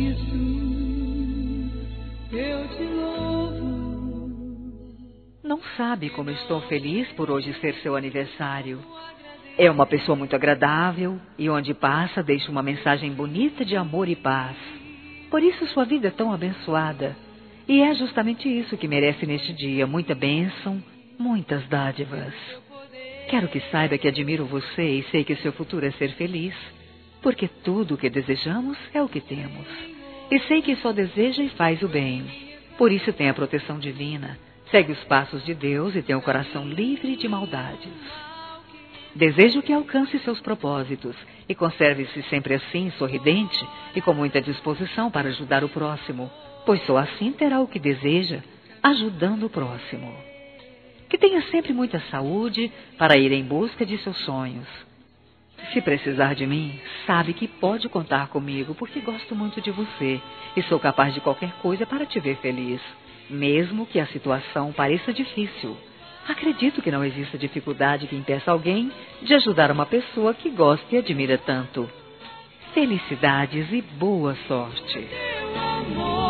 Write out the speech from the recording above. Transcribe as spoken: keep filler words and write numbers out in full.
isso eu te louvo. Não sabe como estou feliz por hoje ser seu aniversário. É uma pessoa muito agradável e onde passa deixa uma mensagem bonita de amor e paz. Por isso sua vida é tão abençoada. E é justamente isso que merece neste dia, muita bênção, muitas dádivas. Quero que saiba que admiro você e sei que seu futuro é ser feliz, porque tudo o que desejamos é o que temos. E sei que só deseja e faz o bem. Por isso tem a proteção divina, segue os passos de Deus e tem o coração livre de maldades. Desejo que alcance seus propósitos e conserve-se sempre assim, sorridente e com muita disposição para ajudar o próximo, pois só assim terá o que deseja, ajudando o próximo. Que tenha sempre muita saúde para ir em busca de seus sonhos. Se precisar de mim, sabe que pode contar comigo, porque gosto muito de você e sou capaz de qualquer coisa para te ver feliz, mesmo que a situação pareça difícil. Acredito que não exista dificuldade que impeça alguém de ajudar uma pessoa que gosta e admira tanto. Felicidades e boa sorte.